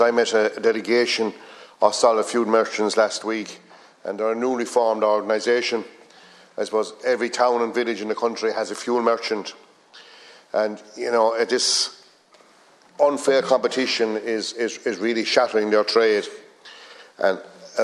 I met a delegation of solid fuel merchants last week, and they're a newly formed organisation. I suppose every town and village in the country has a fuel merchant, and this unfair competition is really shattering their trade. And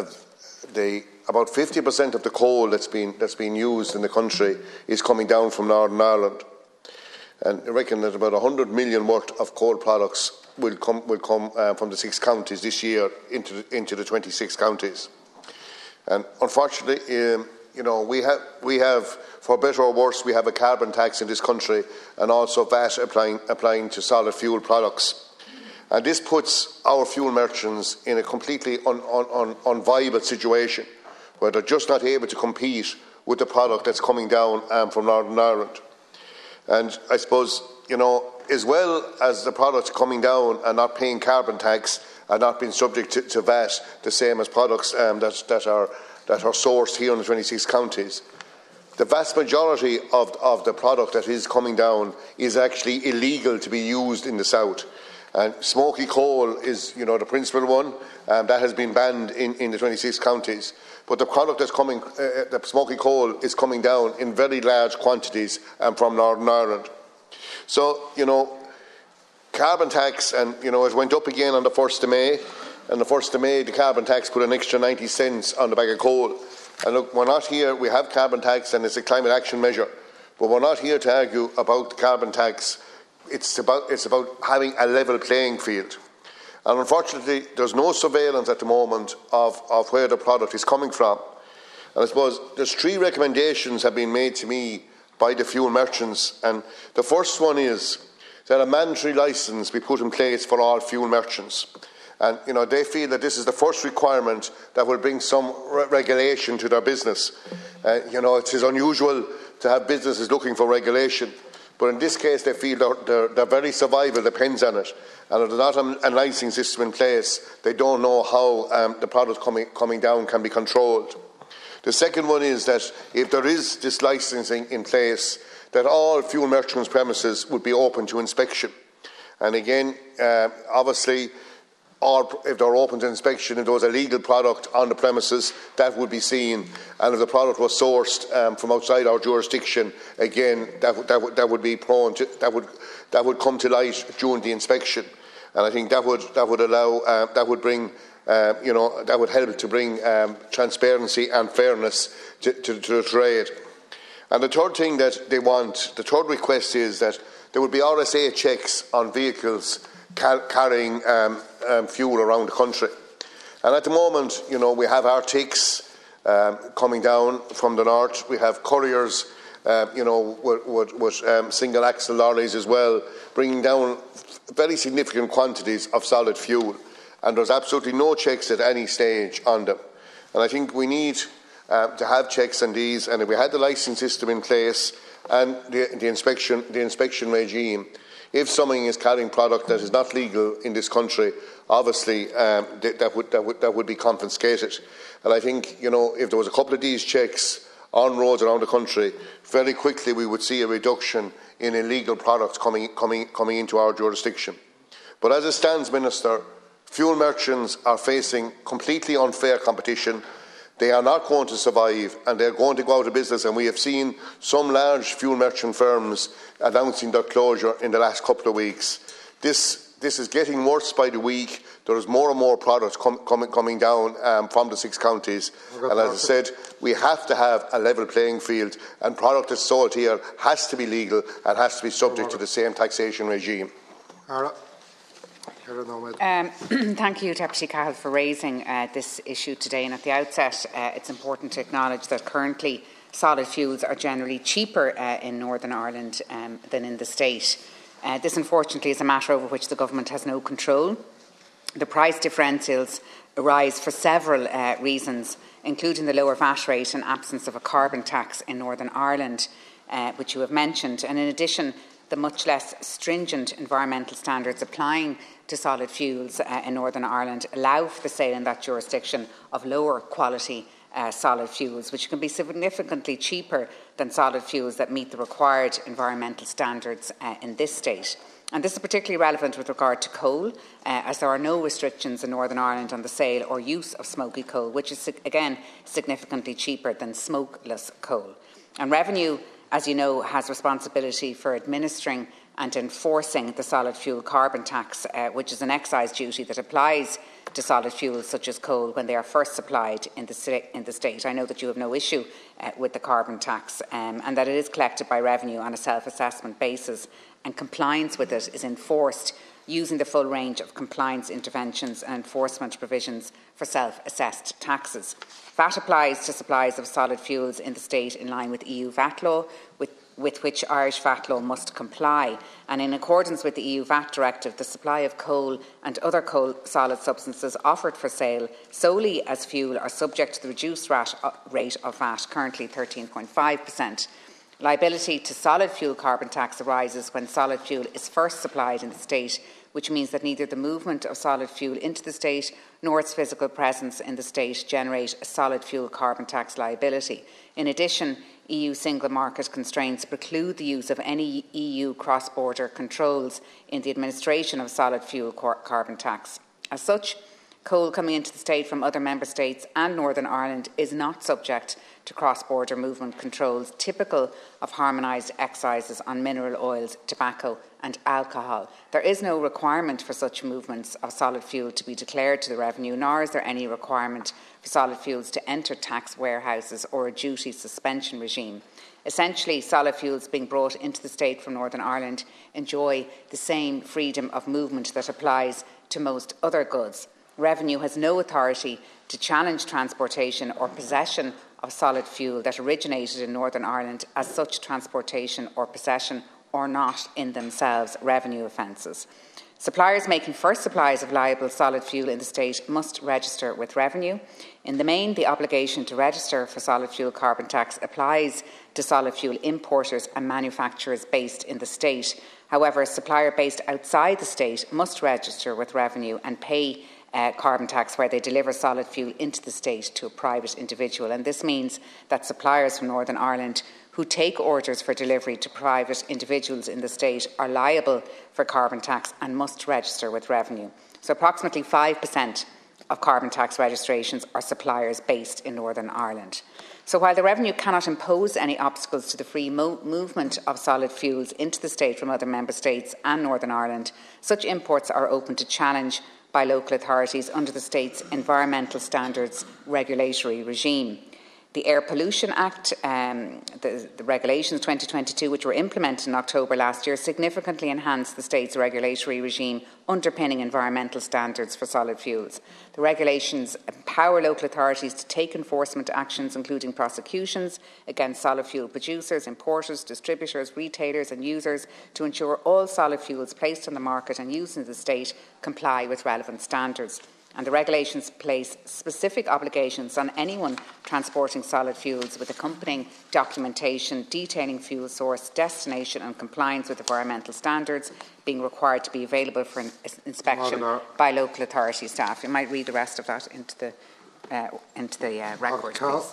about 50% of the coal that's been used in the country is coming down from Northern Ireland, and I reckon that about 100 million worth of coal products will come from the 6 counties this year into the 26 counties. And unfortunately, we have, for better or worse, we have a carbon tax in this country, and also VAT applying to solid fuel products. And this puts our fuel merchants in a completely unviable situation, where they're just not able to compete with the product that's coming down from Northern Ireland. And I suppose, as well as the products coming down and not paying carbon tax and not being subject to VAT, the same as products that are sourced here in the 26 counties, the vast majority of the product that is coming down is actually illegal to be used in the south. And smoky coal is, the principal one, that has been banned in the 26 counties. But the product that's coming, the smoky coal, is coming down in very large quantities from Northern Ireland. So, carbon tax, and, it went up again on the 1st of May. And the 1st of May, the carbon tax put an extra 90 cents on the bag of coal. And look, we're not here, we have carbon tax and it's a climate action measure. But we're not here to argue about the carbon tax. It's about having a level playing field. And unfortunately, there's no surveillance at the moment of where the product is coming from. And I suppose there's 3 recommendations have been made to me by the fuel merchants. And the first one is that a mandatory licence be put in place for all fuel merchants. And, they feel that this is the first requirement that will bring some regulation to their business. It is unusual to have businesses looking for regulation. But in this case, they feel their very survival depends on it. And if there's not a licensing system in place, they don't know how the product coming down can be controlled. The second one is that if there is this licensing in place, that all fuel merchants' premises would be open to inspection. And again, obviously, or if they're open to inspection, if there was a legal product on the premises, that would be seen. And if the product was sourced from outside our jurisdiction, again, that would be prone to that would come to light during the inspection. And I think that would allow that would help to bring transparency and fairness to the trade. And the third thing that they want, the third request, is that there would be RSA checks on vehicles carrying fuel around the country. And at the moment, we have Arctics coming down from the north. We have couriers, with single axle lorries as well, bringing down very significant quantities of solid fuel. And there's absolutely no checks at any stage on them. And I think we need to have checks on these. And if we had the licensing system in place and the inspection regime, if someone is carrying product that is not legal in this country, obviously that would be confiscated. And I think, if there was a couple of these checks on roads around the country, very quickly we would see a reduction in illegal products coming into our jurisdiction. But as it stands, Minister, fuel merchants are facing completely unfair competition. They are not going to survive, and they're going to go out of business. And we have seen some large fuel merchant firms announcing their closure in the last couple of weeks. This is getting worse by the week. There is more and more products coming down from the 6 counties. And as I said, we have to have a level playing field, and product that's sold here has to be legal and has to be subject to the same taxation regime. Thank you, Deputy Cahill, for raising this issue today. And at the outset, it's important to acknowledge that currently solid fuels are generally cheaper in Northern Ireland than in the state. This, unfortunately, is a matter over which the government has no control. The price differentials arise for several reasons, including the lower VAT rate and absence of a carbon tax in Northern Ireland, which you have mentioned. And in addition, the much less stringent environmental standards applying to solid fuels in Northern Ireland allow for the sale in that jurisdiction of lower quality solid fuels, which can be significantly cheaper than solid fuels that meet the required environmental standards in this state. And this is particularly relevant with regard to coal, as there are no restrictions in Northern Ireland on the sale or use of smoky coal, which is, again, significantly cheaper than smokeless coal. And Revenue, as you know, has responsibility for administering and enforcing the solid fuel carbon tax, which is an excise duty that applies to solid fuels such as coal when they are first supplied in the state. I know that you have no issue with the carbon tax and that it is collected by Revenue on a self-assessment basis, and compliance with it is enforced using the full range of compliance interventions and enforcement provisions for self-assessed taxes. VAT applies to supplies of solid fuels in the state in line with EU VAT law, with which Irish VAT law must comply. And in accordance with the EU VAT directive, the supply of coal and other coal solid substances offered for sale solely as fuel are subject to the reduced rate of VAT, currently 13.5%. Liability to solid fuel carbon tax arises when solid fuel is first supplied in the state, which means that neither the movement of solid fuel into the state nor its physical presence in the state generate a solid fuel carbon tax liability. In addition, EU single market constraints preclude the use of any EU cross-border controls in the administration of solid fuel carbon tax. As such, coal coming into the state from other member states and Northern Ireland is not subject to cross-border movement controls typical of harmonised excises on mineral oils, tobacco and alcohol. There is no requirement for such movements of solid fuel to be declared to the Revenue, nor is there any requirement for solid fuels to enter tax warehouses or a duty suspension regime. Essentially, solid fuels being brought into the state from Northern Ireland enjoy the same freedom of movement that applies to most other goods. Revenue has no authority to challenge transportation or possession of solid fuel that originated in Northern Ireland, as such transportation or possession are not in themselves revenue offences. Suppliers making first supplies of liable solid fuel in the state must register with Revenue. In the main, the obligation to register for solid fuel carbon tax applies to solid fuel importers and manufacturers based in the state. However, a supplier based outside the state must register with Revenue and pay carbon tax where they deliver solid fuel into the state to a private individual. And this means that suppliers from Northern Ireland who take orders for delivery to private individuals in the state are liable for carbon tax and must register with Revenue. So approximately 5% of carbon tax registrations are suppliers based in Northern Ireland. So while the Revenue cannot impose any obstacles to the free movement of solid fuels into the state from other member states and Northern Ireland, such imports are open to challenge by local authorities under the state's Environmental Standards Regulatory Regime. The Air Pollution Act, the regulations 2022, which were implemented in October last year, significantly enhanced the state's regulatory regime underpinning environmental standards for solid fuels. The regulations empower local authorities to take enforcement actions, including prosecutions against solid fuel producers, importers, distributors, retailers and users, to ensure all solid fuels placed on the market and used in the state comply with relevant standards. And the regulations place specific obligations on anyone transporting solid fuels with accompanying documentation detailing fuel source, destination and compliance with environmental standards being required to be available for inspection by local authority staff. You might read the rest of that into the record, please.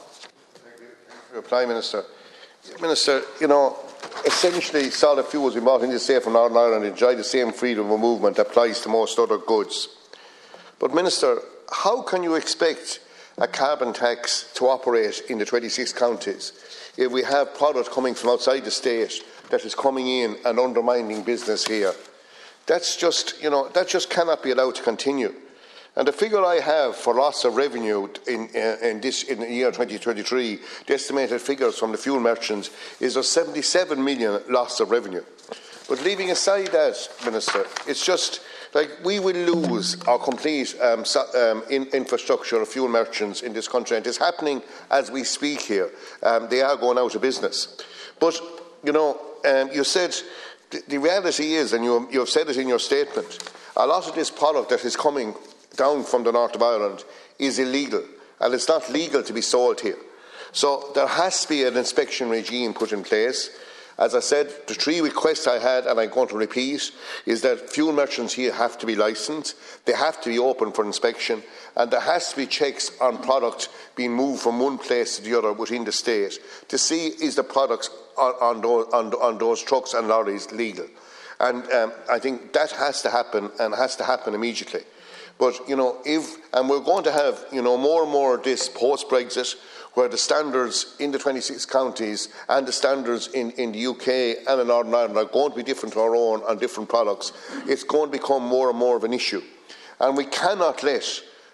Prime Minister. Minister, you know, essentially solid fuels we bought into the state from Northern Ireland enjoy the same freedom of movement that applies to most other goods. But, Minister, how can you expect a carbon tax to operate in the 26 counties if we have product coming from outside the state that is coming in and undermining business here? That's just, that just cannot be allowed to continue. And the figure I have for loss of revenue in the year 2023, the estimated figures from the fuel merchants, is of 77 million loss of revenue. But leaving aside that, Minister, it's just like we will lose our complete infrastructure of fuel merchants in this country, and it's happening as we speak here. They are going out of business. But, you said the reality is, and you have said it in your statement, a lot of this product that is coming down from the north of Ireland is illegal, and it's not legal to be sold here. So there has to be an inspection regime put in place. As I said, the three requests I had, and I'm going to repeat, is that fuel merchants here have to be licensed, they have to be open for inspection, and there has to be checks on product being moved from one place to the other within the state to see is the products on those trucks and lorries legal. And I think that has to happen, and has to happen immediately. But, and we're going to have, more and more of this post-Brexit, where the standards in the 26 counties and the standards in the UK and in Northern Ireland are going to be different to our own on different products. It's going to become more and more of an issue. And we cannot let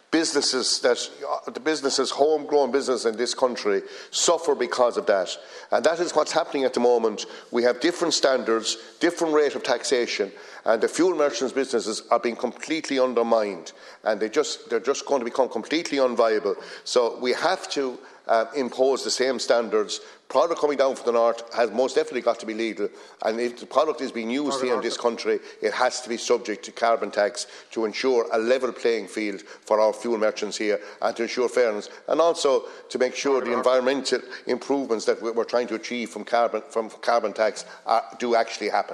homegrown business in this country suffer because of that. And that is what's happening at the moment. We have different standards, different rate of taxation, and the fuel merchants' businesses are being completely undermined, and they're just going to become completely unviable. So we have to impose the same standards. Product coming down from the north has most definitely got to be legal, and if the product is being used here in this country, it has to be subject to carbon tax to ensure a level playing field for our fuel merchants here, and to ensure fairness, and also to make sure the environmental improvements that we're trying to achieve from carbon tax do actually happen.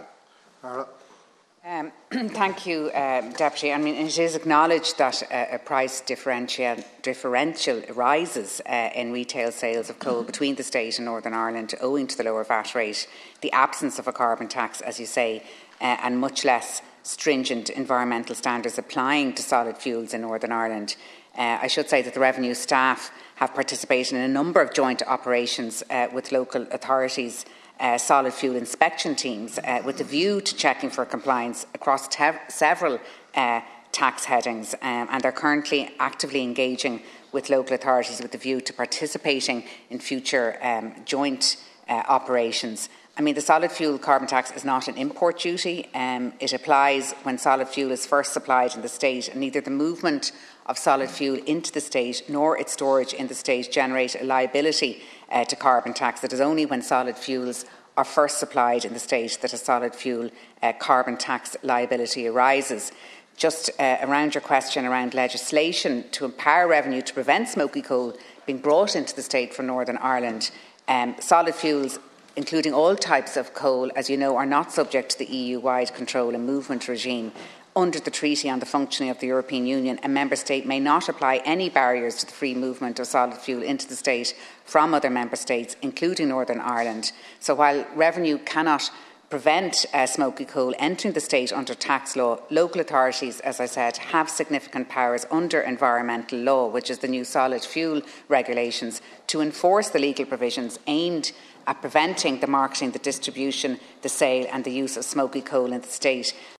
Thank you, Deputy. I mean, it is acknowledged that a price differential arises in retail sales of coal between the state and Northern Ireland owing to the lower VAT rate, the absence of a carbon tax, as you say, and much less stringent environmental standards applying to solid fuels in Northern Ireland. I should say that the revenue staff have participated in a number of joint operations with local authorities, solid fuel inspection teams, with a view to checking for compliance across several tax headings, and are currently actively engaging with local authorities with a view to participating in future joint operations. I mean, the solid fuel carbon tax is not an import duty. It applies when solid fuel is first supplied in the state, and neither the movement of solid fuel into the state nor its storage in the state generate a liability to carbon tax. It is only when solid fuels are first supplied in the state that a solid fuel carbon tax liability arises. Just around your question around legislation to empower revenue to prevent smoky coal being brought into the state from Northern Ireland, solid fuels, including all types of coal, as you know, are not subject to the EU-wide control and movement regime. Under the Treaty on the Functioning of the European Union, a member state may not apply any barriers to the free movement of solid fuel into the state from other member states, including Northern Ireland. So while revenue cannot prevent smoky coal entering the state under tax law, local authorities, as I said, have significant powers under environmental law, which is the new solid fuel regulations, to enforce the legal provisions aimed at preventing the marketing, the distribution, the sale and the use of smoky coal in the state.